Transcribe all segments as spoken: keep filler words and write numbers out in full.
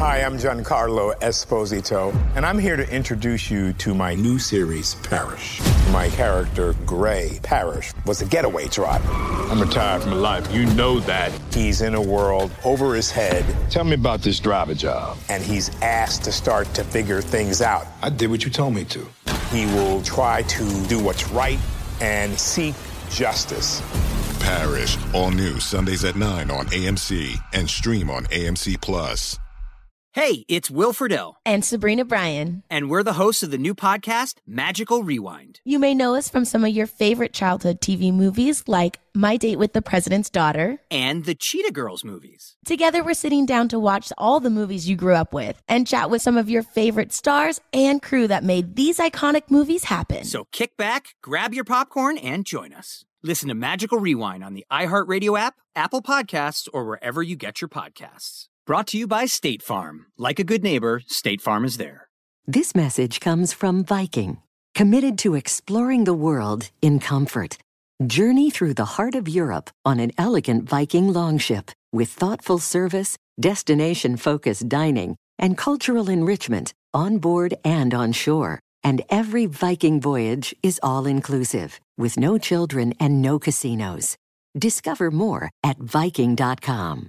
Hi, I'm Giancarlo Esposito, and I'm here to introduce you to my new series, Parrish. My character, Gray Parrish, was a getaway driver. I'm retired from life. You know that. He's in a world over his head. Tell me about this driver job. And he's asked to start to figure things out. I did what you told me to. He will try to do what's right and seek justice. Parrish, all new Sundays at nine on A M C and stream on A M C Plus. Hey, it's Will Friedle. And Sabrina Bryan. And we're the hosts of the new podcast, Magical Rewind. You may know us from some of your favorite childhood T V movies like My Date with the President's Daughter. And the Cheetah Girls movies. Together, we're sitting down to watch all the movies you grew up with and chat with some of your favorite stars and crew that made these iconic movies happen. So kick back, grab your popcorn, and join us. Listen to Magical Rewind on the iHeartRadio app, Apple Podcasts, or wherever you get your podcasts. Brought to you by State Farm. Like a good neighbor, State Farm is there. This message comes from Viking, committed to exploring the world in comfort. Journey through the heart of Europe on an elegant Viking longship with thoughtful service, destination-focused dining, and cultural enrichment on board and on shore. And every Viking voyage is all-inclusive, with no children and no casinos. Discover more at Viking dot com.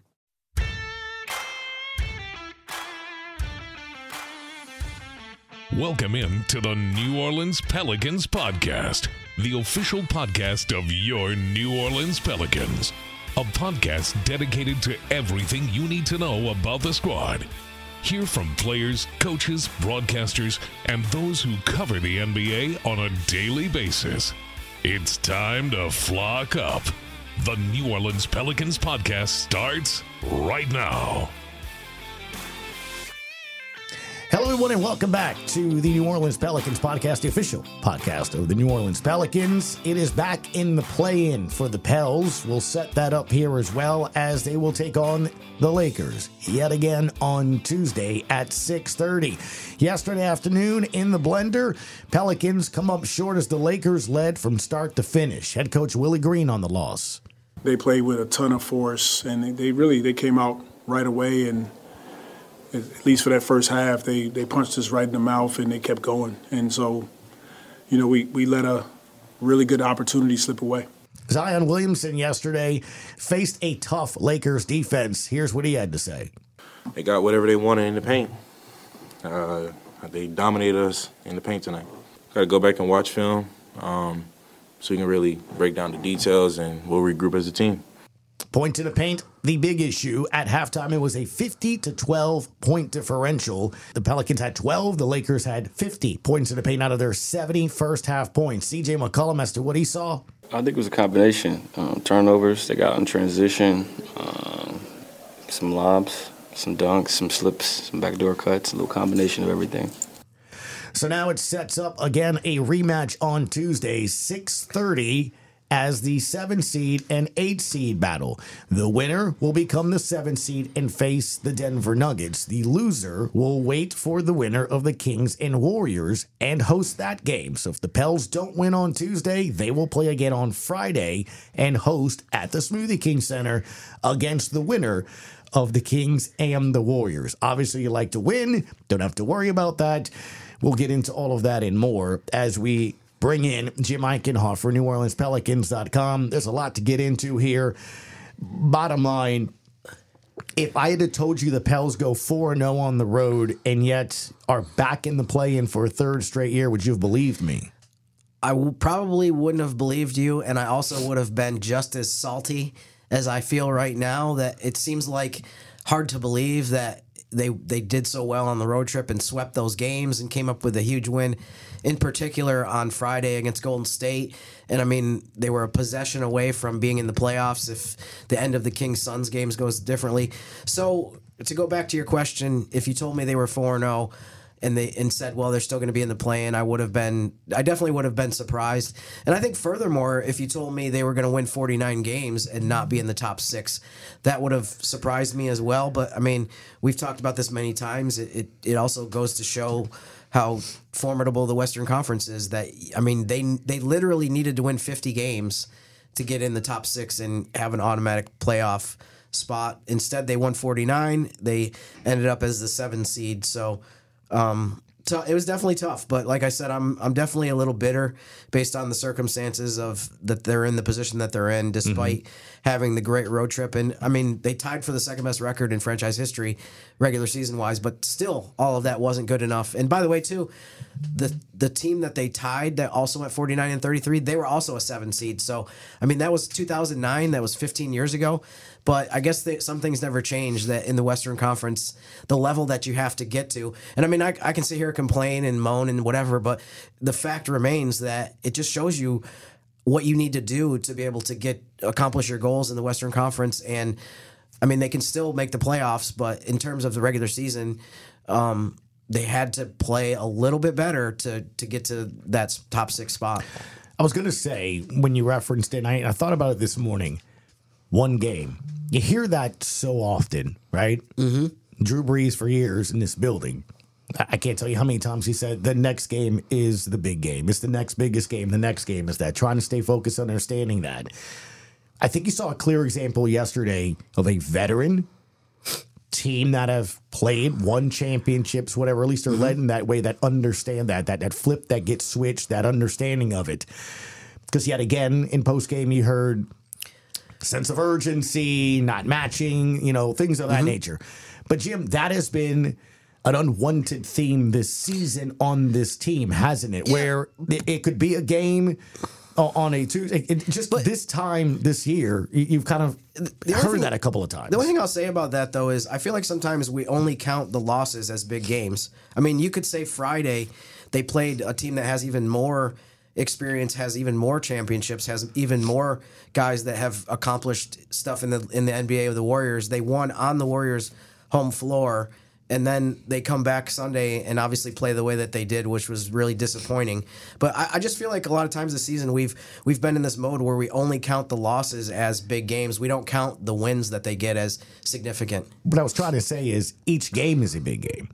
Welcome in to the New Orleans Pelicans podcast, the official podcast of your New Orleans Pelicans. A podcast dedicated to everything you need to know about the squad. Hear from players, coaches, broadcasters, and those who cover the N B A on a daily basis. It's time to flock up. The New Orleans Pelicans podcast starts right now. Hello, everyone, and welcome back to the New Orleans Pelicans podcast, the official podcast of the New Orleans Pelicans. It is back in the play-in for the Pels. We'll set that up here as well, as they will take on the Lakers yet again on Tuesday at six thirty. Yesterday afternoon in the blender, Pelicans come up short as the Lakers led from start to finish. Head coach Willie Green on the loss. They played with a ton of force, and they, they really they came out right away, and at least for that first half, they, they punched us right in the mouth and they kept going. And so, you know, we, we let a really good opportunity slip away. Zion Williamson yesterday faced a tough Lakers defense. Here's what he had to say. They got whatever they wanted in the paint. Uh, they dominated us in the paint tonight. Got to go back and watch film um, so we can really break down the details, and we'll regroup as a team. Point to the paint, the big issue. At halftime, it was a fifty to twelve point differential. The Pelicans had twelve. The Lakers had fifty points in the paint out of their seventy first half points. C J McCollum, as to what he saw. I think it was a combination. Um, turnovers, they got in transition, um, some lobs, some dunks, some slips, some backdoor cuts, a little combination of everything. So now it sets up, again, a rematch on Tuesday, six thirty, as the seven seed and eight seed battle. The winner will become the seven seed and face the Denver Nuggets. The loser will wait for the winner of the Kings and Warriors and host that game. So if the Pels don't win on Tuesday, they will play again on Friday and host at the Smoothie King Center against the winner of the Kings and the Warriors. Obviously, you like to win. Don't have to worry about that. We'll get into all of that and more as we bring in Jim Eichenhoff for New Orleans Pelicans dot com. There's a lot to get into here. Bottom line, if I had told you the Pels go four and oh on the road and yet are back in the play-in for a third straight year, would you have believed me? I w- probably wouldn't have believed you, and I also would have been just as salty as I feel right now. That it seems like hard to believe that they they did so well on the road trip and swept those games and came up with a huge win, in particular on Friday against Golden State. And, I mean, they were a possession away from being in the playoffs if the end of the Kings-Suns games goes differently. So, to go back to your question, if you told me they were four and oh and they and said, well, they're still going to be in the play-in, I would have been, I definitely would have been surprised. And I think furthermore, if you told me they were going to win forty-nine games and not be in the top six, that would have surprised me as well. But I mean, we've talked about this many times. It it, it also goes to show how formidable the Western Conference is. That I mean, they they literally needed to win fifty games to get in the top six and have an automatic playoff spot. Instead, they won forty-nine. They ended up as the seven seed. So um, t- it was definitely tough. But like I said, I'm I'm definitely a little bitter based on the circumstances of that they're in the position that they're in, despite mm-hmm. having the great road trip. And I mean, they tied for the second best record in franchise history, regular season wise. But still, all of that wasn't good enough. And by the way, too, the the team that they tied that also went forty-nine and thirty-three, they were also a seven seed. So I mean, that was two thousand nine. That was fifteen years ago. But I guess they, some things never change, that in the Western Conference, the level that you have to get to. And I mean, I, I can sit here, complain and moan and whatever, but the fact remains that it just shows you what you need to do to be able to get accomplish your goals in the Western Conference. And I mean, they can still make the playoffs, but in terms of the regular season, um, they had to play a little bit better to to get to that top six spot. I was going to say, when you referenced it, and I, I thought about it this morning, one game. You hear that so often, right? Mm-hmm. Drew Brees for years in this building. I can't tell you how many times he said the next game is the big game. It's the next biggest game. The next game is that. Trying to stay focused on understanding that. I think you saw a clear example yesterday of a veteran team that have played, won championships, whatever, at least they're mm-hmm. led in that way, that understand that, that, that flip that gets switched, that understanding of it. Because yet again, in postgame, you heard sense of urgency, not matching, you know, things of that mm-hmm. nature. But Jim, that has been an unwanted theme this season on this team, hasn't it? Yeah. Where it, it could be a game on a Tuesday. It, just but this time this year, you've kind of heard thing, that a couple of times. The only thing I'll say about that, though, is I feel like sometimes we only count the losses as big games. I mean, you could say Friday they played a team that has even more experience, has even more championships, has even more guys that have accomplished stuff in the in the N B A with the Warriors. They won on the Warriors' home floor, and then they come back Sunday and obviously play the way that they did, which was really disappointing. But I, I just feel like a lot of times this season we've we've been in this mode where we only count the losses as big games. We don't count the wins that they get as significant. What I was trying to say is each game is a big game.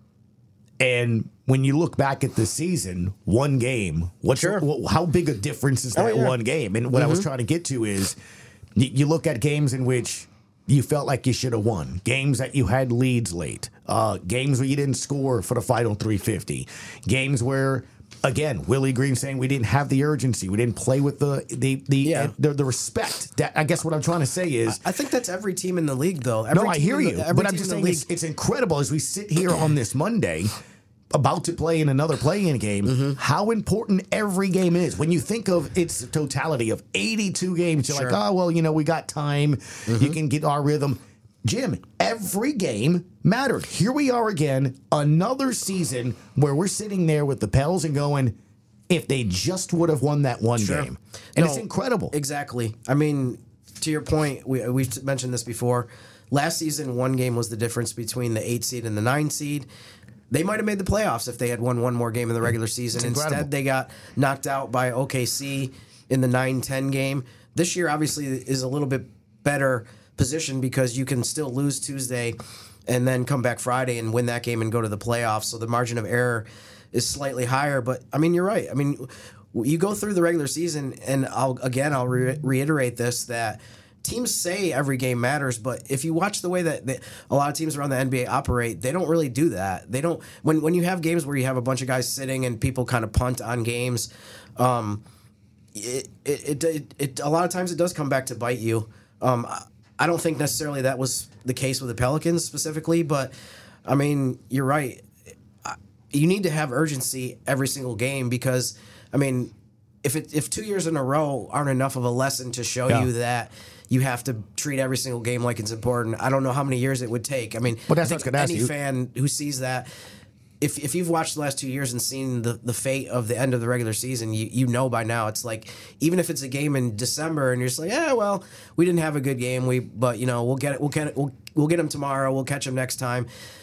And when you look back at the season, one game, what's sure. how big a difference is that oh, yeah. one game? And what mm-hmm. I was trying to get to is you, you look at games in which you felt like you should have won, games that you had leads late, uh, games where you didn't score for the final three fifty, games where, again, Willie Green saying we didn't have the urgency, we didn't play with the the the yeah. uh, the, the respect. That, I guess what I'm trying to say is, I think that's every team in the league, though. Every no, I hear you, the, but I'm just saying it's, it's incredible as we sit here on this Monday, about to play in another play-in game, mm-hmm. how important every game is. When you think of its totality of eighty-two games, you're sure. like, oh, well, you know, we got time. Mm-hmm. You can get our rhythm. Jim, every game mattered. Here we are again, another season where we're sitting there with the Pels and going, if they just would have won that one sure. game. And no, it's incredible. Exactly. I mean, to your point, we, we've mentioned this before. Last season, one game was the difference between the eight seed and the nine seed. They might have made the playoffs if they had won one more game in the regular season. Instead, they got knocked out by O K C in the nine ten game. This year, obviously, is a little bit better position because you can still lose Tuesday and then come back Friday and win that game and go to the playoffs. So the margin of error is slightly higher. But, I mean, you're right. I mean, you go through the regular season, and I'll again, I'll re- reiterate this, that teams say every game matters, but if you watch the way that they, a lot of teams around the N B A operate, they don't really do that. They don't. When when you have games where you have a bunch of guys sitting and people kind of punt on games, um, it, it, it, it a lot of times it does come back to bite you. Um, I don't think necessarily that was the case with the Pelicans specifically, but I mean, you're right. You need to have urgency every single game because, I mean, if it, if two years in a row aren't enough of a lesson to show yeah. you that you have to treat every single game like it's important, I don't know how many years it would take. I mean, well, that's I think any you. fan who sees that, if if you've watched the last two years and seen the, the fate of the end of the regular season, you you know by now it's like, even if it's a game in December and you're just like, yeah, well, we didn't have a good game, we but you know we'll get it, we'll get it, we'll we'll get them tomorrow, we'll catch them next time.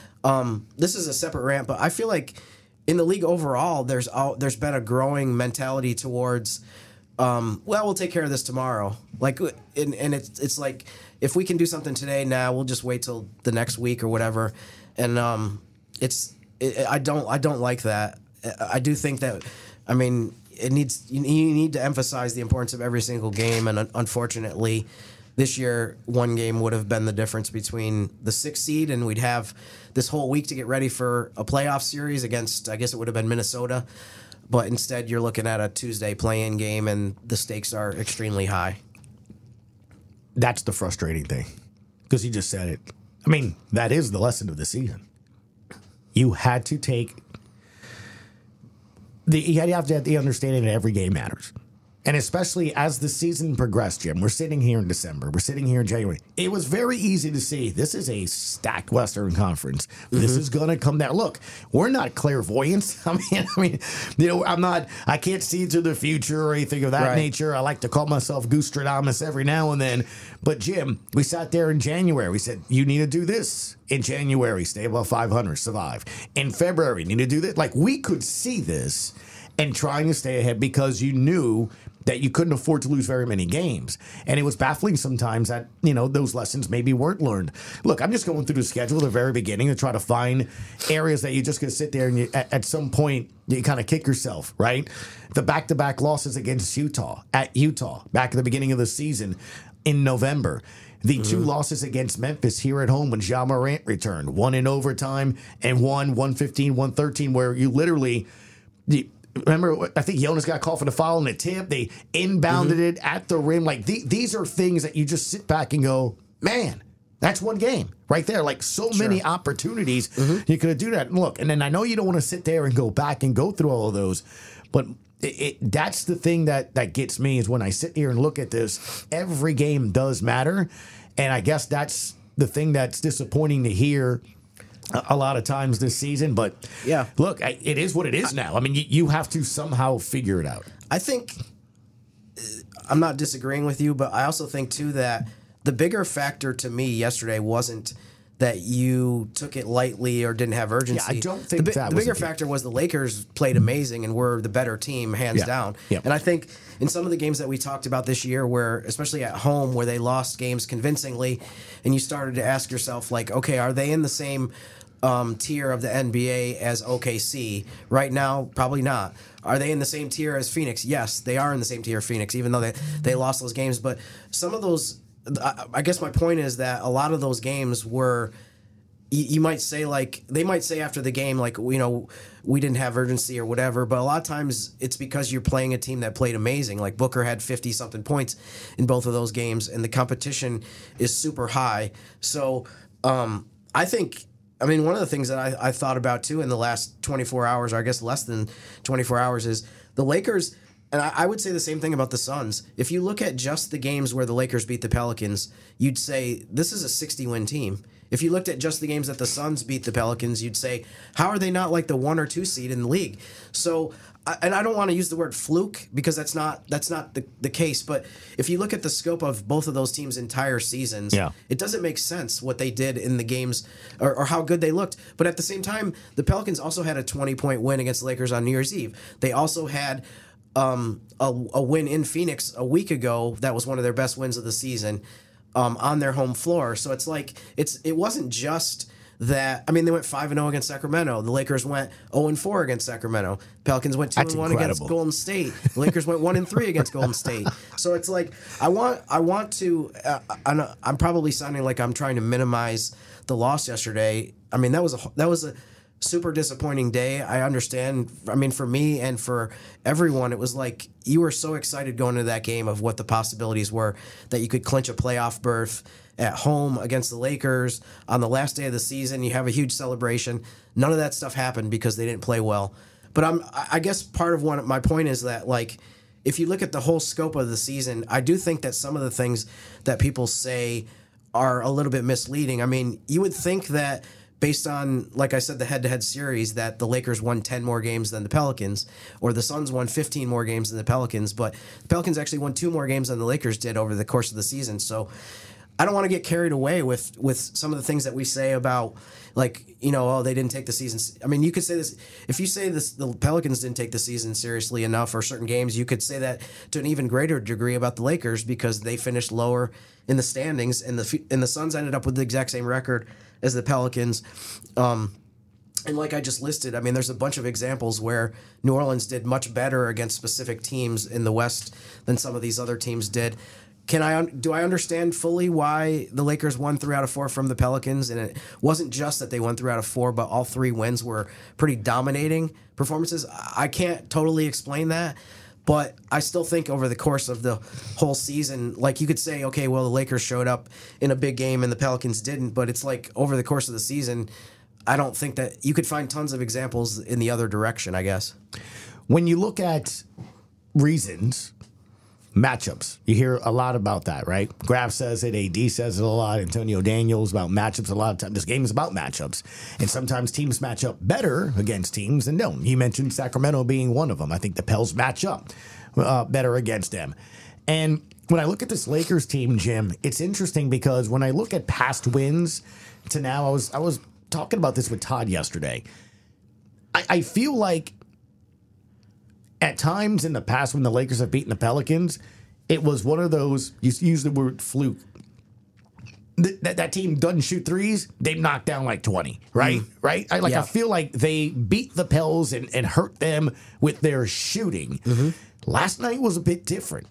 Um, this is a separate rant, but I feel like in the league overall, there's all, there's been a growing mentality towards, um, well, we'll take care of this tomorrow. Like, and, and it's it's like, if we can do something today, now nah, we'll just wait till the next week or whatever. And um, it's it, I don't I don't like that. I do think that, I mean, it needs you, you need to emphasize the importance of every single game, and unfortunately, This year, one game would have been the difference between the sixth seed, and we'd have this whole week to get ready for a playoff series against, I guess it would have been Minnesota. But instead, you're looking at a Tuesday play-in game, and the stakes are extremely high. That's the frustrating thing, because you just said it. I mean, that is the lesson of the season. You had to take the you had to have the understanding that every game matters. And especially as the season progressed, Jim, we're sitting here in December, we're sitting here in January. It was very easy to see this is a stacked Western Conference. Mm-hmm. This is going to come down. Look, we're not clairvoyants. I mean, I mean, you know, I'm not. I can't see into the future or anything of that right. nature. I like to call myself Goostradamus every now and then. But Jim, we sat there in January. We said you need to do this in January, stay above five hundred, survive. In February, need to do this. Like we could see this and trying to stay ahead because you knew that you couldn't afford to lose very many games. And it was baffling sometimes that, you know, those lessons maybe weren't learned. Look, I'm just going through the schedule at the very beginning to try to find areas that you're just going to sit there and you, at, at some point you kind of kick yourself, right? The back-to-back losses against Utah, at Utah, back at the beginning of the season in November. The two mm-hmm. losses against Memphis here at home when Ja Morant returned, one in overtime and one one fifteen, one thirteen, where you literally... You, Remember, I think Jonas got called for the foul on the tip. They inbounded mm-hmm. it at the rim. Like, the, these are things that you just sit back and go, man, that's one game right there. Like, so sure. many opportunities mm-hmm. you could do that. And look, and then I know you don't want to sit there and go back and go through all of those, but it, it, that's the thing that, that gets me is when I sit here and look at this, every game does matter. And I guess that's the thing that's disappointing to hear a lot of times this season, but yeah, look, it is what it is now. I mean, you, you have to somehow figure it out. I think I'm not disagreeing with you, but I also think too that the bigger factor to me yesterday wasn't that you took it lightly or didn't have urgency. Yeah, I don't think the, that the was bigger factor was the Lakers played amazing and were the better team, hands yeah. down. Yeah. And I think in some of the games that we talked about this year, where especially at home, where they lost games convincingly, and you started to ask yourself, like, okay, are they in the same um, tier of the N B A as O K C? Right now, probably not. Are they in the same tier as Phoenix? Yes, they are in the same tier as Phoenix, even though they, they lost those games. But some of those, I guess my point is that a lot of those games were, you might say, like, they might say after the game, like, you know, we didn't have urgency or whatever, but a lot of times it's because you're playing a team that played amazing. Like, Booker had fifty-something points in both of those games, and the competition is super high. So um, I think, I mean, one of the things that I, I thought about, too, in the last twenty-four hours, or I guess less than twenty-four hours, is the Lakers, and I, I would say the same thing about the Suns. If you look at just the games where the Lakers beat the Pelicans, you'd say this is a sixty-win team. If you looked at just the games that the Suns beat the Pelicans, you'd say, how are they not like the one or two seed in the league? So, and I don't want to use the word fluke because that's not that's not the, the case. But if you look at the scope of both of those teams' entire seasons, yeah. it doesn't make sense what they did in the games or, or how good they looked. But at the same time, the Pelicans also had a twenty-point win against the Lakers on New Year's Eve. They also had um, a, a win in Phoenix a week ago that was one of their best wins of the season. Um, on their home floor. So it's like, it's it wasn't just that. I mean, they went five and oh against Sacramento. The Lakers went oh and four against Sacramento. Pelicans went two and one against Golden State. The Lakers went one and three against Golden State. So it's like, I want I want to, uh, I'm, I'm probably sounding like I'm trying to minimize the loss yesterday. I mean, that was a that was a super disappointing day. I understand. I mean, for me and for everyone, it was like you were so excited going into that game of what the possibilities were, that you could clinch a playoff berth at home against the Lakers on the last day of the season. You have a huge celebration. None of that stuff happened because they didn't play well. But I'm, I guess part of one, my point is that, like, if you look at the whole scope of the season, I do think that some of the things that people say are a little bit misleading. I mean, you would think that based on, like I said, the head-to-head series, that the Lakers won ten more games than the Pelicans, or the Suns won fifteen more games than the Pelicans, but the Pelicans actually won two more games than the Lakers did over the course of the season. So I don't want to get carried away with, with some of the things that we say about, like, you know, oh, they didn't take the season. I mean, you could say this, if you say this, the Pelicans didn't take the season seriously enough, or certain games, you could say that to an even greater degree about the Lakers because they finished lower in the standings, and the and the Suns ended up with the exact same record as the Pelicans. Um, and like I just listed, I mean, there's a bunch of examples where New Orleans did much better against specific teams in the West than some of these other teams did. can I do I understand fully why the Lakers won three out of four from the Pelicans? And it wasn't just that they won three out of four, but all three wins were pretty dominating performances. I can't totally explain that, but I still think over the course of the whole season, like you could say, okay, well, the Lakers showed up in a big game and the Pelicans didn't, but it's like over the course of the season, I don't think that you could find tons of examples in the other direction, I guess. When you look at reasons, matchups, you hear a lot about that, right? Graf says it, A D says it a lot, Antonio Daniels about matchups a lot of times. This game is about matchups. And sometimes teams match up better against teams than don't. You mentioned Sacramento being one of them. I think the Pels match up uh, better against them. And when I look at this Lakers team, Jim, it's interesting because when I look at past wins to now, I was I was talking about this with Todd yesterday. I, I feel like at times in the past when the Lakers have beaten the Pelicans, it was one of those, you use the word fluke. Th- that, that team doesn't shoot threes, they knock down like twenty, right? Mm. Right? I, like, yeah. I feel like they beat the Pels and, and hurt them with their shooting. Mm-hmm. Last night was a bit different.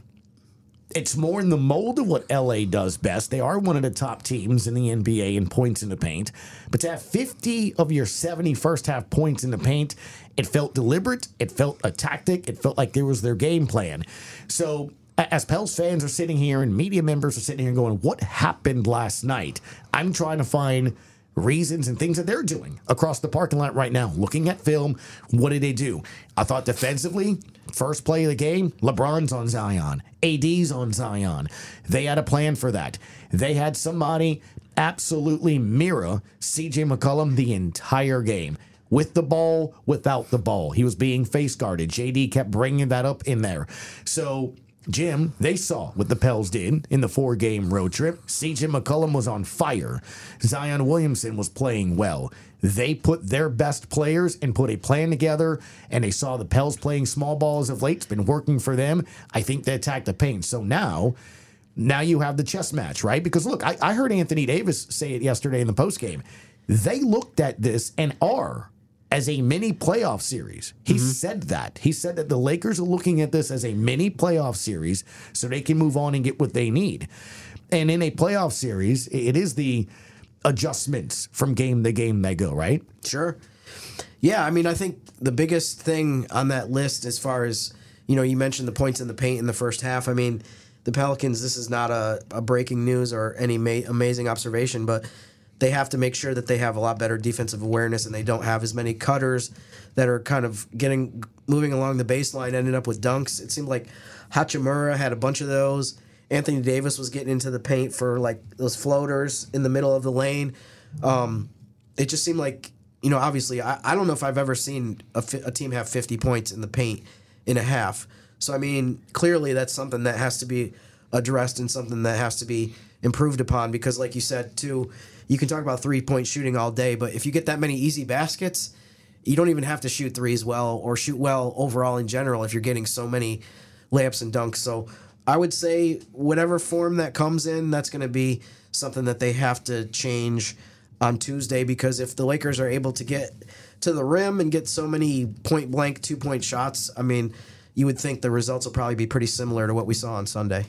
It's more in the mold of what L A does best. They are one of the top teams in the N B A in points in the paint. But to have fifty of your seventy first half points in the paint, it felt deliberate. It felt a tactic. It felt like there was their game plan. So as Pels fans are sitting here and media members are sitting here going, what happened last night? I'm trying to find reasons and things that they're doing across the parking lot right now. Looking at film, what did they do? I thought defensively, first play of the game, LeBron's on Zion. A D's on Zion. They had a plan for that. They had somebody absolutely mirror C J McCollum the entire game. With the ball, without the ball. He was being face guarded. J D kept bringing that up in there. So, Jim, they saw what the Pels did in the four-game road trip. C J McCollum was on fire. Zion Williamson was playing well. They put their best players and put a plan together, and they saw the Pels playing small ball as of late. It's been working for them. I think they attacked the paint. So now, now you have the chess match, right? Because, look, I, I heard Anthony Davis say it yesterday in the postgame. They looked at this and are as a mini playoff series. He mm-hmm. said that. He said that the Lakers are looking at this as a mini playoff series so they can move on and get what they need. And in a playoff series, it is the adjustments from game to game they go, right? Sure. Yeah, I mean, I think the biggest thing on that list as far as, you know, you mentioned the points in the paint in the first half. I mean, the Pelicans, this is not a, a breaking news or any ma- amazing observation, but they have to make sure that they have a lot better defensive awareness and they don't have as many cutters that are kind of getting moving along the baseline, ending up with dunks. It seemed like Hachimura had a bunch of those. Anthony Davis was getting into the paint for like those floaters in the middle of the lane. Um, it just seemed like, you know, obviously, I, I don't know if I've ever seen a, fi- a team have fifty points in the paint in a half. So, I mean, clearly that's something that has to be addressed and something that has to be improved upon because, like you said, too, you can talk about three-point shooting all day, but if you get that many easy baskets, you don't even have to shoot threes well or shoot well overall in general if you're getting so many layups and dunks. So I would say whatever form that comes in, that's going to be something that they have to change on Tuesday because if the Lakers are able to get to the rim and get so many point-blank two-point shots, I mean, you would think the results will probably be pretty similar to what we saw on Sunday.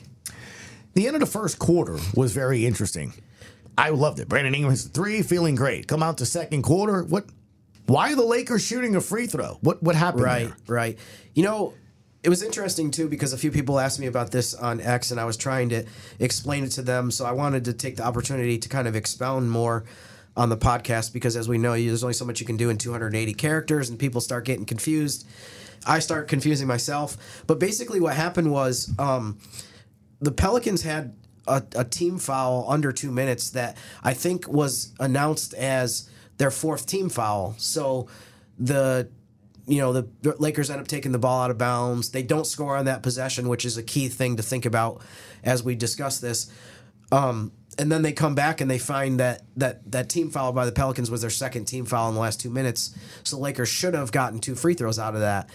The end of the first quarter was very interesting. I loved it. Brandon Ingram hits three, feeling great. Come out to second quarter. What? Why are the Lakers shooting a free throw? What what happened Right, there? right. You know, it was interesting, too, because a few people asked me about this on X, and I was trying to explain it to them, so I wanted to take the opportunity to kind of expound more on the podcast, because as we know, there's only so much you can do in two hundred eighty characters, and people start getting confused. I start confusing myself. But basically what happened was um, the Pelicans had A, a team foul under two minutes that I think was announced as their fourth team foul. So the you know the Lakers end up taking the ball out of bounds. They don't score on that possession, which is a key thing to think about as we discuss this. Um, and then they come back and they find that that that team foul by the Pelicans was their second team foul in the last two minutes. So the Lakers should have gotten two free throws out of that.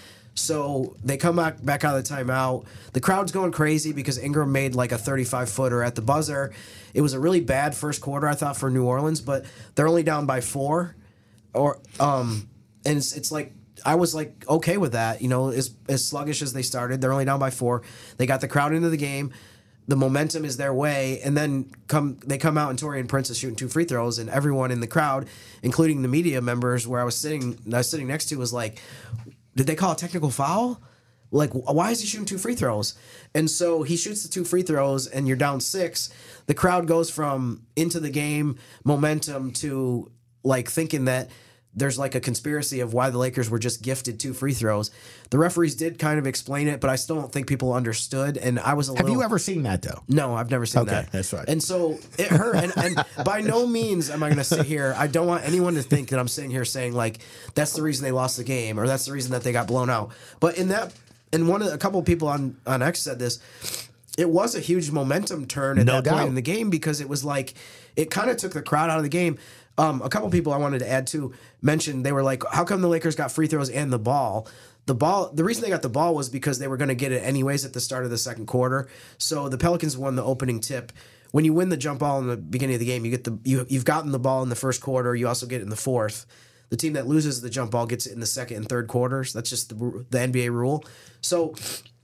So they come back, back out of the timeout. The crowd's going crazy because Ingram made like a thirty-five footer at the buzzer. It was a really bad first quarter, I thought, for New Orleans, but they're only down by four. Or um, and it's, it's like I was like okay with that. You know, as as sluggish as they started, they're only down by four. They got the crowd into the game. the momentum is their way, and then come they come out and Taurean Prince is shooting two free throws, and everyone in the crowd, including the media members where I was sitting, I was sitting next to, was like, "Did they call a technical foul? Like, why is he shooting two free throws?" And so he shoots the two free throws, and you're down six. The crowd goes from into the game momentum to like thinking that there's like a conspiracy of why the Lakers were just gifted two free throws. The referees did kind of explain it, but I still don't think people understood. And I was a Have little. you ever seen that though? No, I've never seen okay, that. That's right. And so it hurt. And, and by no means am I going to sit here. I don't want anyone to think that I'm sitting here saying like that's the reason they lost the game or that's the reason that they got blown out. But in that, and one of the, a couple of people on on X said this. It was a huge momentum turn at No that doubt. point in the game because it was like it kind of took the crowd out of the game. Um, a couple people I wanted to add to mentioned they were like, how come the Lakers got free throws and the ball? The ball, the reason they got the ball was because they were going to get it anyways at the start of the second quarter. So the Pelicans won the opening tip. When you win the jump ball in the beginning of the game, you get the you you've gotten the ball in the first quarter. You also get it in the fourth. The team that loses the jump ball gets it in the second and third quarters. That's just the the N B A rule. So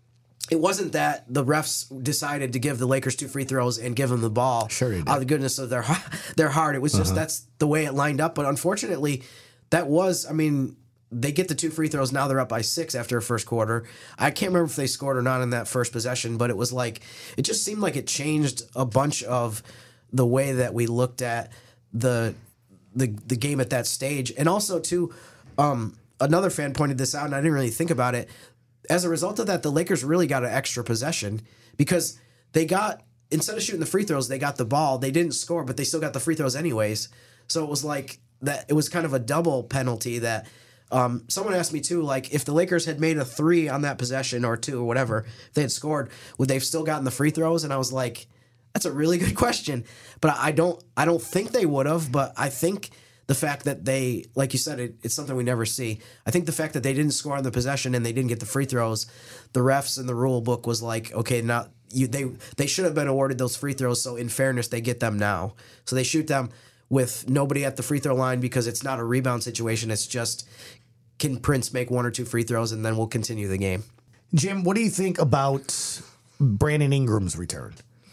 it wasn't that the refs decided to give the Lakers two free throws and give them the ball sure out of the goodness of their their heart. It was just Uh-huh. that's the way it lined up. But unfortunately, that was, I mean, they get the two free throws. Now they're up by six after a first quarter. I can't remember if they scored or not in that first possession, but it was like, it just seemed like it changed a bunch of the way that we looked at the the the game at that stage. And also, too, um, another fan pointed this out, and I didn't really think about it. As a result of that, the Lakers really got an extra possession because they got, instead of shooting the free throws, they got the ball. They didn't score, but they still got the free throws anyways. So it was like that. It was kind of a double penalty that um, someone asked me too, like if the Lakers had made a three on that possession or two or whatever, if they had scored, would they have still gotten the free throws? And I was like, that's a really good question. But I don't, I don't think they would have, but I think the fact that they, like you said, it, it's something we never see. I think the fact that they didn't score on the possession and they didn't get the free throws, the refs in the rule book was like, okay, now you they they should have been awarded those free throws. So in fairness, they get them now. So they shoot them with nobody at the free throw line because it's not a rebound situation. It's just can Prince make one or two free throws and then we'll continue the game. Jim, what do you think about Brandon Ingram's return?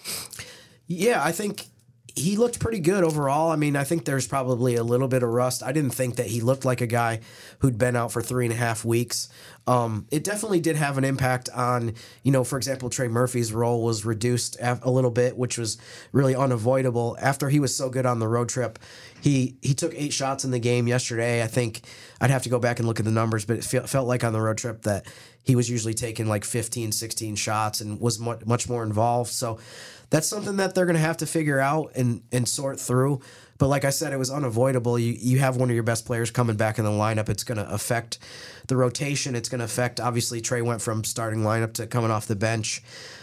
Yeah, I think he looked pretty good overall. I mean, I think there's probably a little bit of rust. I didn't think that he looked like a guy who'd been out for three and a half weeks. Um, it definitely did have an impact on, you know, for example, Trey Murphy's role was reduced a little bit, which was really unavoidable. After he was so good on the road trip, he he took eight shots in the game yesterday. I think I'd have to go back and look at the numbers, but it fe- felt like on the road trip that he was usually taking like fifteen, sixteen shots and was much, much more involved. So that's something that they're going to have to figure out and, and sort through. But like I said, it was unavoidable. You you have one of your best players coming back in the lineup. It's going to affect the rotation. It's going to affect, obviously, Trey went from starting lineup to coming off the bench.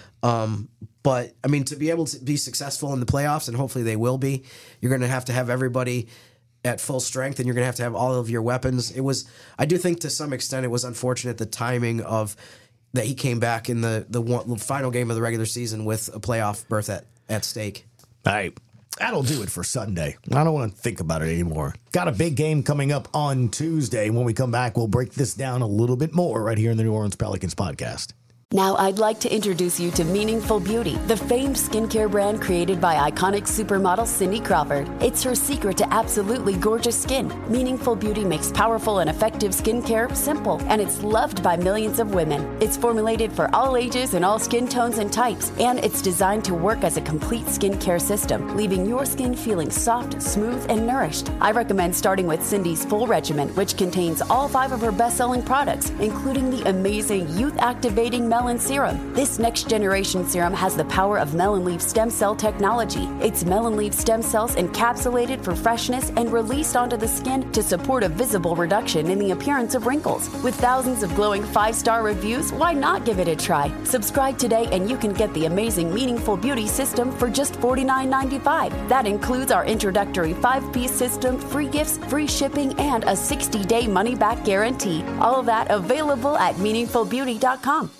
Um, but, I mean, to be able to be successful in the playoffs, and hopefully they will be, you're going to have to have everybody at full strength, and you're going to have to have all of your weapons. It was, I do think to some extent it was unfortunate the timing of that he came back in the the, one, the final game of the regular season with a playoff berth at, at stake. All right. That'll do it for Sunday. I don't want to think about it anymore. Got a big game coming up on Tuesday. When we come back, we'll break this down a little bit more right here in the New Orleans Pelicans podcast. Now I'd like to introduce you to Meaningful Beauty, the famed skincare brand created by iconic supermodel Cindy Crawford. It's her secret to absolutely gorgeous skin. Meaningful Beauty makes powerful and effective skincare simple, and it's loved by millions of women. It's formulated for all ages and all skin tones and types, and it's designed to work as a complete skincare system, leaving your skin feeling soft, smooth, and nourished. I recommend starting with Cindy's full regimen, which contains all five of her best-selling products, including the amazing youth-activating Melon Serum. This next generation serum has the power of melon leaf stem cell technology. It's melon leaf stem cells encapsulated for freshness and released onto the skin to support a visible reduction in the appearance of wrinkles. With thousands of glowing five-star reviews, why not give it a try? Subscribe today and you can get the amazing Meaningful Beauty system for just forty-nine ninety-five. That includes our introductory five-piece system, free gifts, free shipping, and a sixty-day money-back guarantee. All of that available at meaningful beauty dot com.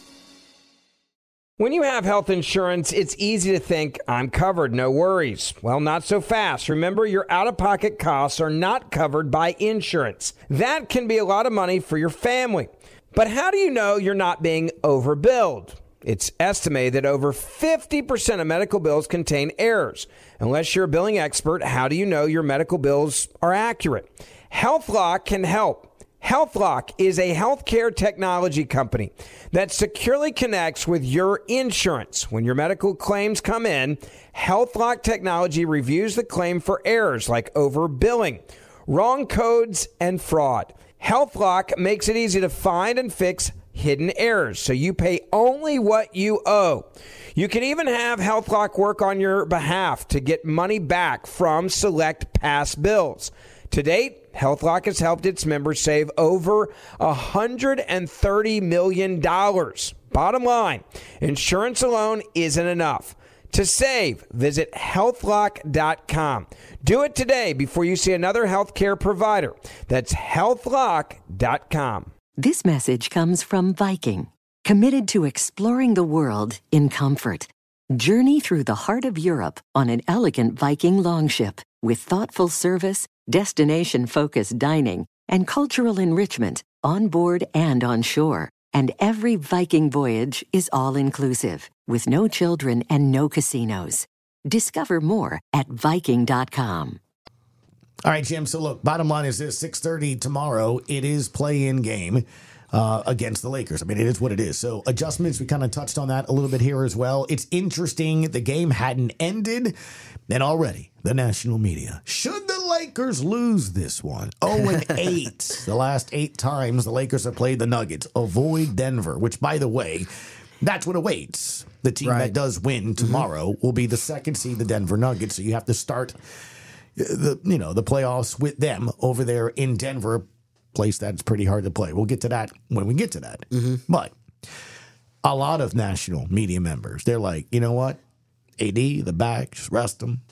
When you have health insurance, it's easy to think, I'm covered, no worries. Well, not so fast. Remember, your out-of-pocket costs are not covered by insurance. That can be a lot of money for your family. But how do you know you're not being overbilled? It's estimated that over fifty percent of medical bills contain errors. Unless you're a billing expert, how do you know your medical bills are accurate? HealthLock can help. HealthLock is a healthcare technology company that securely connects with your insurance. When your medical claims come in, HealthLock technology reviews the claim for errors like overbilling, wrong codes, and fraud. HealthLock makes it easy to find and fix hidden errors, so you pay only what you owe. You can even have HealthLock work on your behalf to get money back from select past bills. To date, HealthLock has helped its members save over one hundred thirty million dollars. Bottom line, insurance alone isn't enough. To save, visit health lock dot com. Do it today before you see another healthcare provider. That's health lock dot com. This message comes from Viking, committed to exploring the world in comfort. Journey through the heart of Europe on an elegant Viking longship with thoughtful service, destination-focused dining, and cultural enrichment on board and on shore. And every Viking voyage is all-inclusive, with no children and no casinos. Discover more at viking dot com. All right, Jim. So, look, bottom line is this. six thirty tomorrow, it is play-in game uh, against the Lakers. I mean, it is what it is. So, adjustments, we kind of touched on that a little bit here as well. It's interesting. The game hadn't ended, and already the national media. Should the Lakers lose this one? oh and eight. The last eight times the Lakers have played the Nuggets. Avoid Denver, which, by the way, that's what awaits. The team Right. that does win tomorrow will be the second seed, the Denver Nuggets. So you have to start the you know the playoffs with them over there in Denver, place that's pretty hard to play. We'll get to that when we get to that. But a lot of national media members, they're like, you know what? A D, the back, just rest them.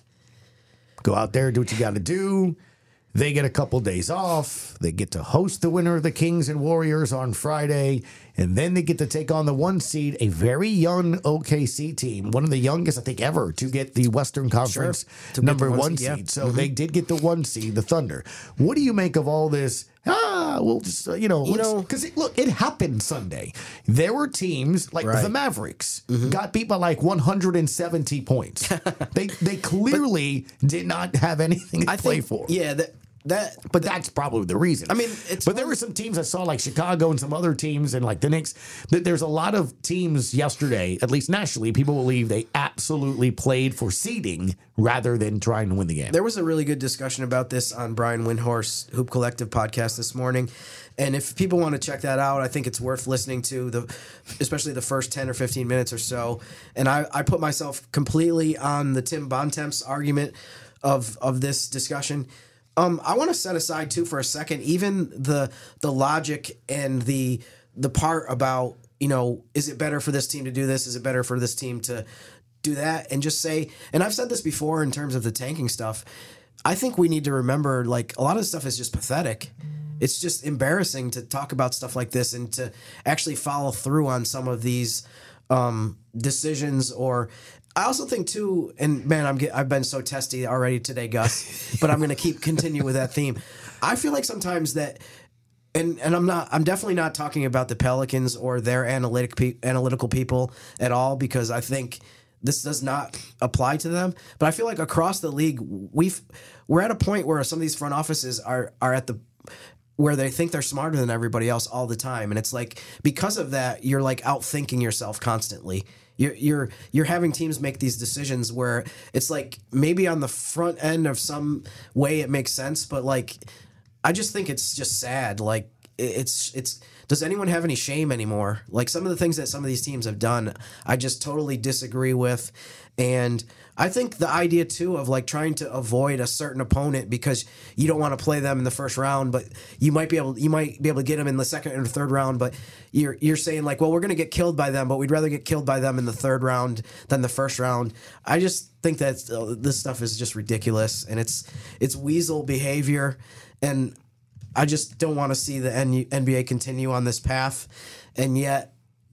Go out there, do what you got to do. They get a couple days off. They get to host the winner of the Kings and Warriors on Friday. And then they get to take on the one seed, a very young O K C team, one of the youngest, I think, ever to get the Western Conference To get number the one, one seed. seed, yeah. So Mhm. they did get the one seed, the Thunder. What do you make of all this? Ah, we'll just, uh, you know, You know- because look, it happened Sunday. There were teams like Right. the Mavericks got beat by like one hundred seventy points. they they clearly did not have anything to I play think, for. yeah, that that. But that's probably the reason. I mean, it's but there were some teams I saw, like Chicago and some other teams, and like the Knicks. th- There's a lot of teams yesterday, at least nationally, people believe they absolutely played for seeding rather than trying to win the game. There was a really good discussion about this on Brian Windhorst Hoop Collective podcast this morning. And if people want to check that out, I think it's worth listening to, the, especially the first ten or fifteen minutes or so. And I, I put myself completely on the Tim Bontemps argument of of this discussion. Um, I want to set aside too for a second, even the the logic and the the part about, you know, is it better for this team to do this? Is it better for this team to do that? And just say, and I've said this before in terms of the tanking stuff, I think we need to remember, like, a lot of this stuff is just pathetic. It's just embarrassing to talk about stuff like this and to actually follow through on some of these um, decisions. Or I also think too, and man, I'm get, I've been so testy already today, Gus, but I'm going to keep continue with that theme. I feel like sometimes that, and and I'm not, I'm definitely not talking about the Pelicans or their analytic pe- analytical people at all, because I think this does not apply to them. But I feel like across the league, we've we're at a point where some of these front offices are are at the where they think they're smarter than everybody else all the time. And it's like, because of that, you're like outthinking yourself constantly. You're you're you're having teams make these decisions where it's like, maybe on the front end of some way it makes sense, but like, I just think it's just sad. Like, it's it's does anyone have any shame anymore? Like, some of the things that some of these teams have done, I just totally disagree with. And I think the idea too of like trying to avoid a certain opponent because you don't want to play them in the first round, but you might be able you might be able to get them in the second or third round, but you're you're saying like, well, we're going to get killed by them, but we'd rather get killed by them in the third round than the first round. I just think that uh, this stuff is just ridiculous, and it's it's weasel behavior, and I just don't want to see the N B A continue on this path. And yet,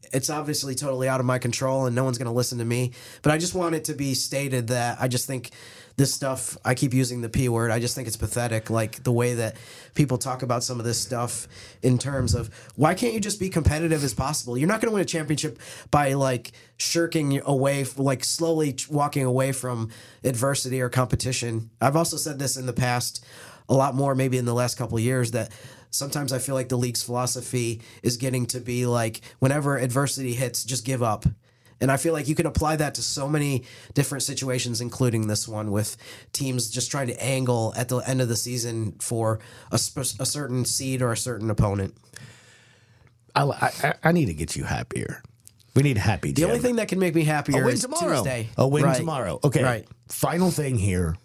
it's obviously totally out of my control and no one's going to listen to me. But I just want it to be stated that I just think this stuff, I keep using the P word, I just think it's pathetic, like the way that people talk about some of this stuff in terms of, why can't you just be competitive as possible? You're not going to win a championship by like shirking away, like slowly walking away from adversity or competition. I've also said this in the past, a lot more maybe in the last couple of years, that sometimes I feel like the league's philosophy is getting to be like, whenever adversity hits, just give up. And I feel like you can apply that to so many different situations, including this one, with teams just trying to angle at the end of the season for a, sp- a certain seed or a certain opponent. I, I, I need to get you happier. We need happy. The Jim. only thing that can make me happier a win is tomorrow. Tuesday. A win right. tomorrow. Okay. Right. Final thing here.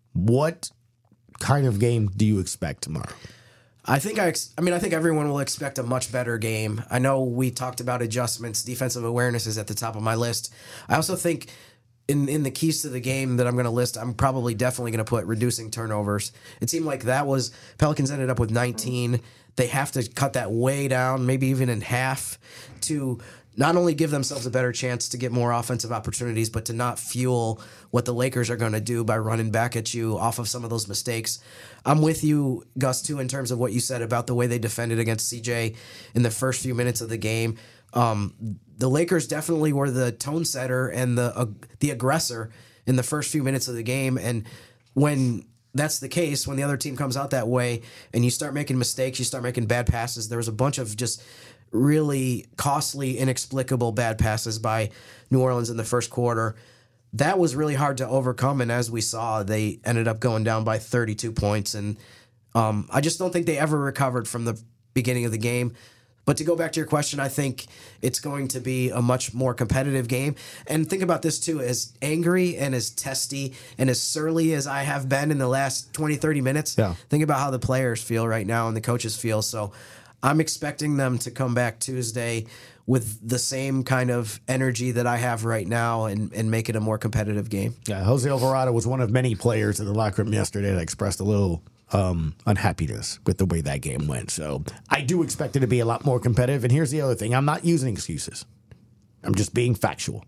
What kind of game do you expect tomorrow? I think I, ex- I mean, I think everyone will expect a much better game. I know we talked about adjustments. Defensive awareness is at the top of my list. I also think in in the keys to the game that I'm going to list, I'm probably definitely going to put reducing turnovers. It seemed like that was, Pelicans ended up with nineteen. They have to cut that way down, maybe even in half, to not only give themselves a better chance to get more offensive opportunities, but to not fuel what the Lakers are going to do by running back at you off of some of those mistakes. I'm with you, Gus, too, in terms of what you said about the way they defended against C J in the first few minutes of the game. Um, the Lakers definitely were the tone setter and the uh, the aggressor in the first few minutes of the game. And when that's the case, when the other team comes out that way and you start making mistakes, you start making bad passes, there was a bunch of just really costly, inexplicable bad passes by New Orleans in the first quarter. That was really hard to overcome, and as we saw, they ended up going down by thirty-two points, and um, I just don't think they ever recovered from the beginning of the game. But to go back to your question, I think it's going to be a much more competitive game. And think about this, too. As angry and as testy and as surly as I have been in the last twenty, thirty minutes, yeah. Think about how the players feel right now and the coaches feel. So I'm expecting them to come back Tuesday with the same kind of energy that I have right now and, and make it a more competitive game. Yeah, Jose Alvarado was one of many players in the locker room yesterday that expressed a little um, unhappiness with the way that game went. So I do expect it to be a lot more competitive. And here's the other thing. I'm not using excuses. I'm just being factual.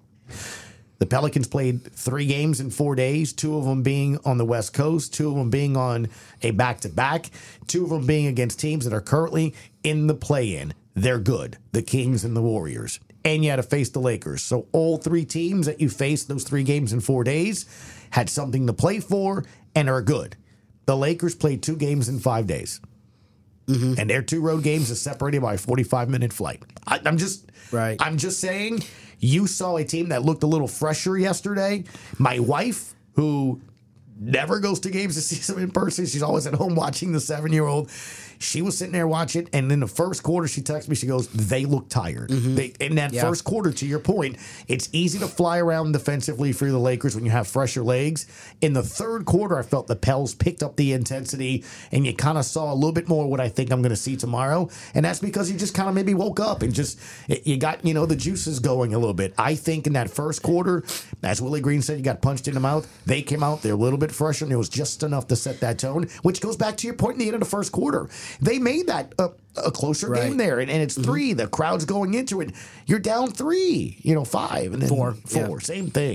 The Pelicans played three games in four days, two of them being on the West Coast, two of them being on a back-to-back, two of them being against teams that are currently in the play-in. They're good, the Kings and the Warriors. And you had to face the Lakers. So all three teams that you faced those three games in four days had something to play for and are good. The Lakers played two games in five days. Mm-hmm. And their two road games are separated by a forty-five minute flight. I, I'm just right. I'm just saying, you saw a team that looked a little fresher yesterday. My wife, who never goes to games to see them in person, she's always at home watching the seven-year-old. She was sitting there watching, and in the first quarter, she texted me. She goes, "They look tired." Mm-hmm. They, in that yeah. first quarter, to your point, it's easy to fly around defensively for the Lakers when you have fresher legs. In the third quarter, I felt the Pels picked up the intensity, and you kind of saw a little bit more what I think I'm going to see tomorrow. And that's because you just kind of maybe woke up and just you got you know the juices going a little bit. I think in that first quarter, as Willie Green said, you got punched in the mouth. They came out, they're a little bit fresher, and it was just enough to set that tone. Which goes back to your point in the end of the first quarter. They made that a, a closer right. game there, and, and it's mm-hmm. three. The crowd's going into it. You're down three, you know, five, and then four. Four, yeah. Same thing.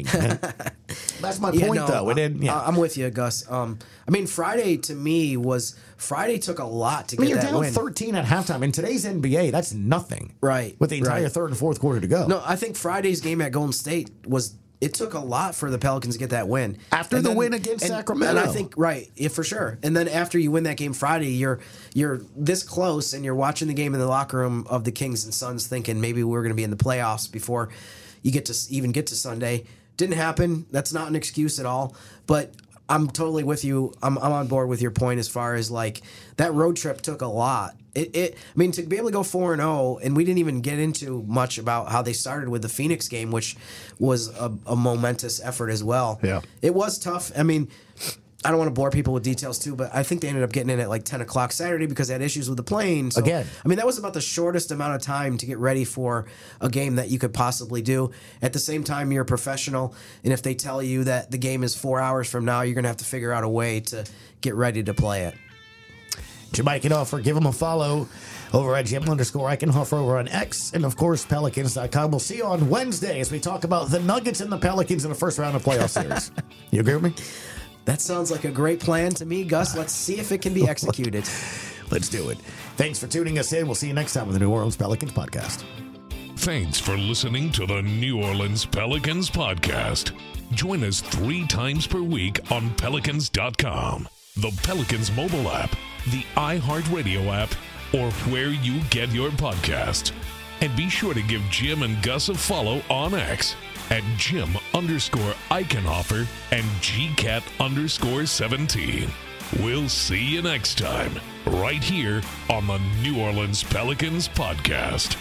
That's my yeah, point, no, though. And then, yeah. I'm with you, Gus. Um, I mean, Friday to me was Friday took a lot to I mean, get you're that down win. thirteen at halftime. In today's N B A, that's nothing. Right. With the entire right. third and fourth quarter to go. No, I think Friday's game at Golden State was. It took a lot for the Pelicans to get that win. After and the then, win against and, Sacramento. And I think, right, yeah, for sure. And then after you win that game Friday, you're you're this close and you're watching the game in the locker room of the Kings and Suns thinking maybe we're going to be in the playoffs before you get to even get to Sunday. Didn't happen. That's not an excuse at all. But I'm totally with you. I'm I'm on board with your point as far as like that road trip took a lot. It, it I mean, to be able to go four and oh, and we didn't even get into much about how they started with the Phoenix game, which was a, a momentous effort as well. Yeah, it was tough. I mean, I don't want to bore people with details too, but I think they ended up getting in at like ten o'clock Saturday because they had issues with the plane. So, Again, I mean, that was about the shortest amount of time to get ready for a game that you could possibly do. At the same time, you're a professional, and if they tell you that the game is four hours from now, you're going to have to figure out a way to get ready to play it. Jim Eichenhofer. Give him a follow over at Jim underscore Eichenhofer over on X. And, of course, Pelicans dot com. We'll see you on Wednesday as we talk about the Nuggets and the Pelicans in the first round of playoff series. You agree with me? That sounds like a great plan to me, Gus. Let's see if it can be executed. Let's do it. Thanks for tuning us in. We'll see you next time on the New Orleans Pelicans podcast. Thanks for listening to the New Orleans Pelicans podcast. Join us three times per week on Pelicans dot com, the Pelicans mobile app, the iHeartRadio app, or where you get your podcasts. And be sure to give Jim and Gus a follow on X at Jim underscore Eichenhofer and G Cat underscore 17. We'll see you next time, right here on the New Orleans Pelicans podcast.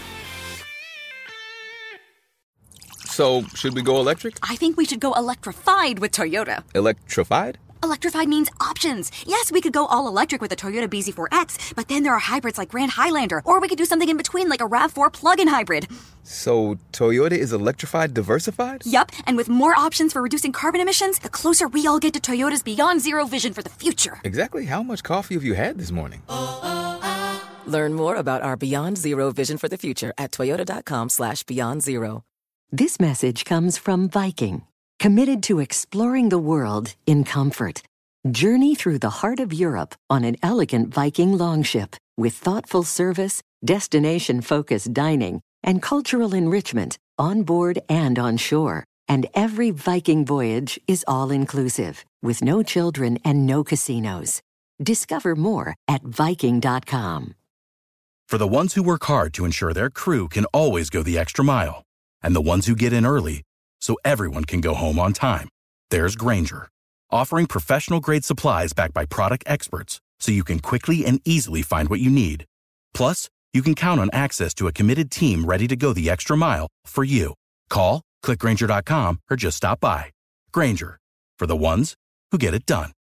So, should we go electric? I think we should go electrified with Toyota. Electrified? Electrified means options. Yes, we could go all electric with the Toyota B Z four X, but then there are hybrids like Grand Highlander, or we could do something in between like a RAV four plug-in hybrid. So, Toyota is electrified diversified? Yup, and with more options for reducing carbon emissions, the closer we all get to Toyota's Beyond Zero vision for the future. Exactly how much coffee have you had this morning? Learn more about our Beyond Zero vision for the future at toyota.com slash beyond zero. This message comes from Viking, committed to exploring the world in comfort. Journey through the heart of Europe on an elegant Viking longship with thoughtful service, destination-focused dining, and cultural enrichment on board and on shore. And every Viking voyage is all-inclusive, with no children and no casinos. Discover more at Viking dot com. For the ones who work hard to ensure their crew can always go the extra mile, and the ones who get in early so everyone can go home on time, there's Grainger, offering professional-grade supplies backed by product experts so you can quickly and easily find what you need. Plus, you can count on access to a committed team ready to go the extra mile for you. Call, click Grainger dot com, or just stop by. Grainger, for the ones who get it done.